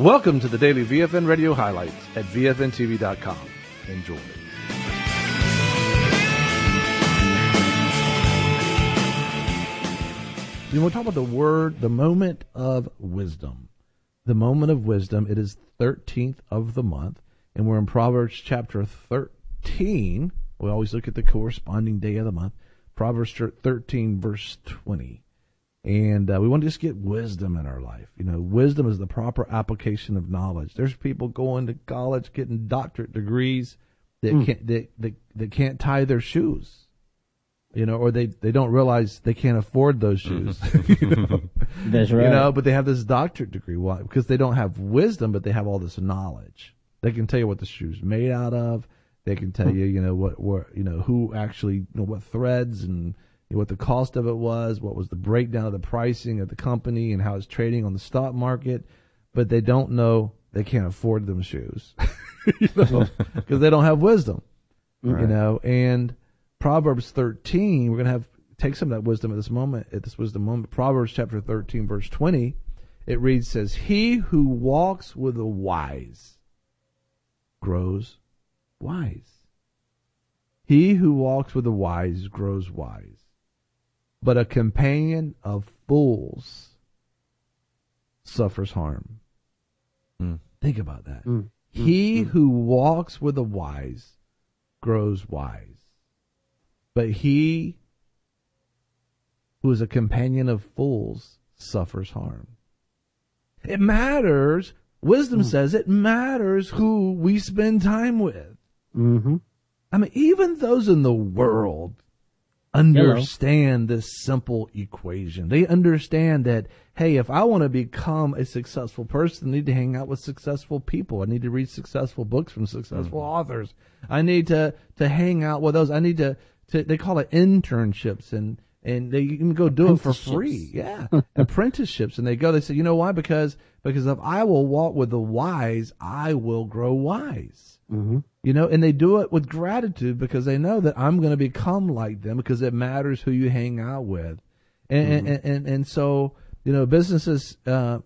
Welcome to the daily VFN radio highlights at VFNTV.com. Enjoy. We'll talk about the word, the moment of wisdom. The moment of wisdom, it is 13th of the month, and we're in Proverbs chapter 13. We always look at the corresponding day of the month. Proverbs 13, verse 20. And we want to just get wisdom in our life. You know, wisdom is the proper application of knowledge. There's people going to college, getting doctorate degrees that can't tie their shoes. You know, or they don't realize they can't afford those shoes. You know? That's right. You know, but they have this doctorate degree. Why? Because they don't have wisdom, but they have all this knowledge. They can tell you what the shoe's made out of. They can tell you, what who actually, what threads and what the cost of it was, what was the breakdown of the pricing of the company and how it's trading on the stock market. But they don't know they can't afford them shoes, because they don't have wisdom. Right. You know, and Proverbs 13, we're going to take some of that wisdom at this wisdom moment. Proverbs chapter 13, verse 20, it reads, says, "He who walks with the wise grows wise. He who walks with the wise grows wise. But a companion of fools suffers harm." Think about that. He who walks with the wise grows wise. But he who is a companion of fools suffers harm. It matters. Wisdom says it matters who we spend time with. Mm-hmm. I mean, even those in the world understand this simple equation. They understand that, hey, if I want to become a successful person, I need to hang out with successful people. I need to read successful books from successful authors. I need to hang out with those. I need to they call it internships, and they can go do it for free. Yeah. Apprenticeships. And they say, you know why? Because if I will walk with the wise, I will grow wise. Mm-hmm. You know, and they do it with gratitude because they know that I'm going to become like them, because it matters who you hang out with. And so, businesses, the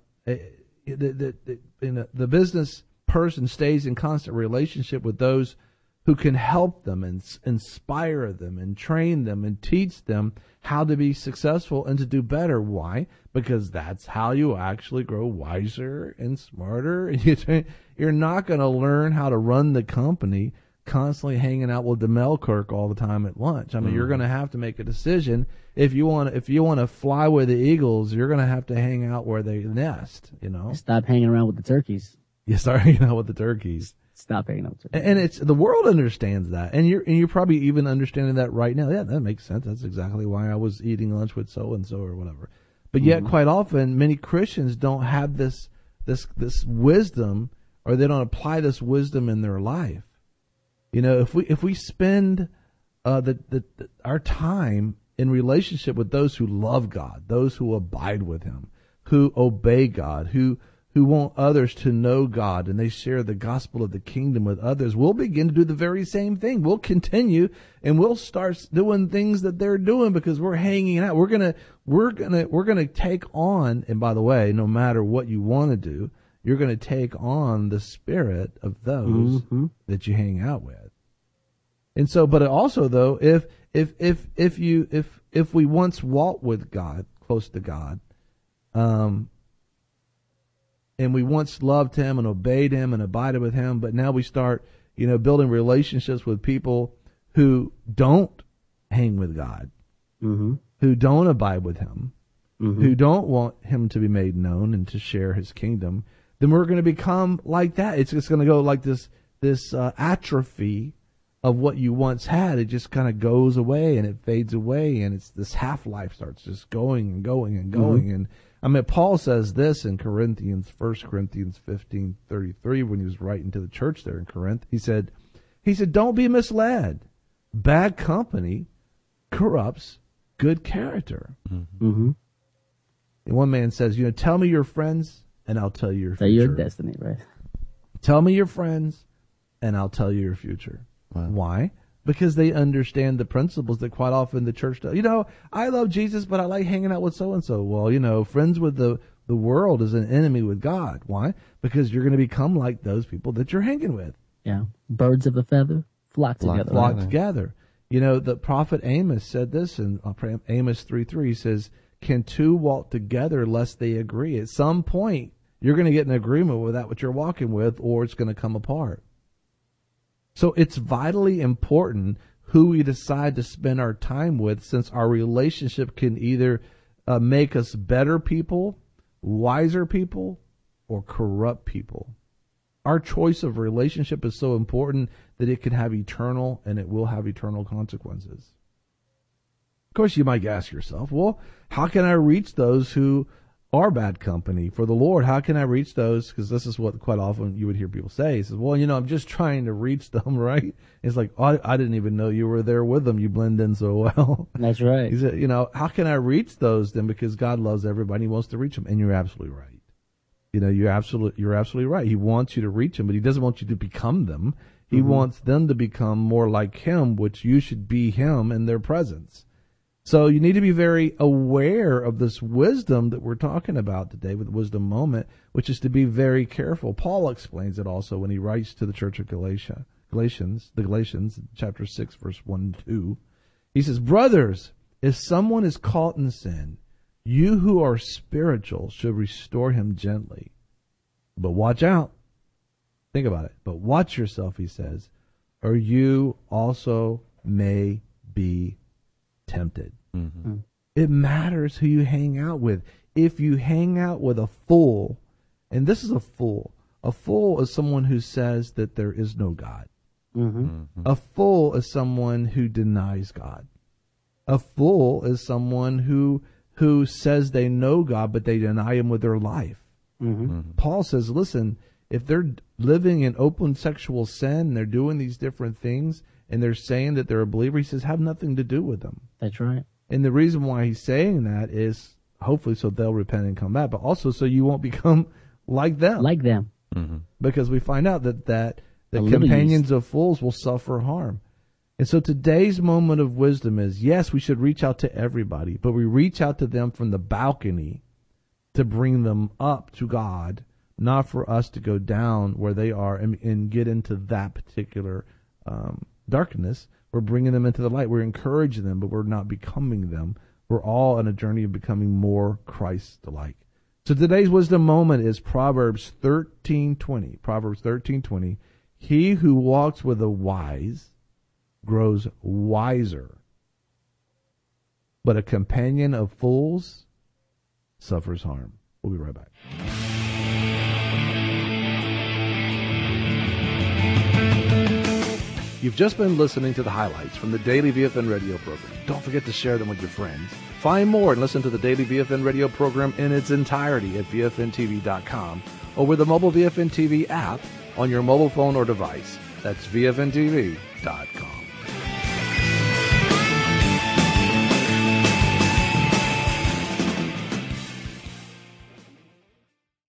business person stays in constant relationship with those who can help them and inspire them and train them and teach them how to be successful and to do better. Why? Because that's how you actually grow wiser and smarter. You're not going to learn how to run the company constantly hanging out with Demel Kirk all the time at lunch. I mean, you're going to have to make a decision. If you want to fly with the eagles, you're going to have to hang out where they nest. Stop hanging around with the turkeys. You start hanging out with the turkeys. Stop hanging out with turkeys. And it's the world understands that, and you're probably even understanding that right now. Yeah, that makes sense. That's exactly why I was eating lunch with so and so or whatever. But yet, quite often, many Christians don't have this wisdom, or they don't apply this wisdom in their life. If we spend our time in relationship with those who love God, those who abide with Him, who obey God, who want others to know God, and they share the gospel of the kingdom with others, we'll begin to do the very same thing. We'll continue, and we'll start doing things that they're doing because we're hanging out. We're gonna take on, and by the way, no matter what you want to do, you're going to take on the spirit of those that you hang out with. And so, but also though, if we once walked with God, close to God, and we once loved Him and obeyed Him and abided with Him, but now we start, building relationships with people who don't hang with God, who don't abide with Him, who don't want Him to be made known and to share His kingdom, then we're going to become like that. It's just going to go like this atrophy of what you once had. It just kind of goes away and it fades away, and it's this half-life starts just going and going and going. And I mean, Paul says this in 1 Corinthians 15:33, when he was writing to the church there in Corinth. He said, don't be misled. Bad company corrupts good character. And one man says, tell me your friends, and I'll tell you your future. Tell you your destiny, right? Tell me your friends, and I'll tell you your future. Wow. Why? Because they understand the principles that quite often the church does. I love Jesus, but I like hanging out with so-and-so. Well, friends with the The world is an enemy with God. Why? Because you're going to become like those people that you're hanging with. Yeah. Birds of a feather flock together. Flock together. You know, the prophet Amos said this in Amos 3:3. He says, can two walk together lest they agree? At some point, you're going to get an agreement with that what you're walking with, or it's going to come apart. So it's vitally important who we decide to spend our time with, since our relationship can either make us better people, wiser people, or corrupt people. Our choice of relationship is so important that it can have eternal, and it will have eternal consequences. Of course, you might ask yourself, well, how can I reach those who are bad company for the Lord? How can I reach those? Because this is what quite often you would hear people say. He says, well, you know, I'm just trying to reach them, right? It's like, oh, I didn't even know you were there with them. You blend in so well. That's right. He said, you know, how can I reach those then? Because God loves everybody. He wants to reach them. And you're absolutely right. You know, you're absolutely right. He wants you to reach them, but he doesn't want you to become them. He wants them to become more like him, which you should be him in their presence. So you need to be very aware of this wisdom that we're talking about today with Wisdom Moment, which is to be very careful. Paul explains it also when he writes to the church of Galatians, chapter 6, verse 1 and 2. He says, brothers, if someone is caught in sin, you who are spiritual should restore him gently. But watch out. Think about it. But watch yourself, he says, or you also may be tempted. Mm-hmm. It matters who you hang out with. If you hang out with a fool, and this is a fool is someone who says that there is no God. Mm-hmm. Mm-hmm. A fool is someone who denies God. A fool is someone who says they know God, but they deny him with their life. Mm-hmm. Mm-hmm. Paul says, listen, if they're living in open sexual sin, and they're doing these different things, and they're saying that they're a believer, he says, have nothing to do with them. That's right. And the reason why he's saying that is hopefully so they'll repent and come back, but also so you won't become like them. Like them. Mm-hmm. Because we find out that the companions of fools will suffer harm. And so today's moment of wisdom is, yes, we should reach out to everybody, but we reach out to them from the balcony to bring them up to God, not for us to go down where they are and get into that particular darkness. We're bringing them into the light. We're encouraging them, but we're not becoming them. We're all on a journey of becoming more Christ-like. So today's wisdom moment is Proverbs 13:20. Proverbs 13:20. He who walks with the wise grows wiser, but a companion of fools suffers harm. We'll be right back. You've just been listening to the highlights from the Daily VFN radio program. Don't forget to share them with your friends. Find more and listen to the Daily VFN radio program in its entirety at VFNTV.com or with the mobile VFN TV app on your mobile phone or device. That's VFNTV.com.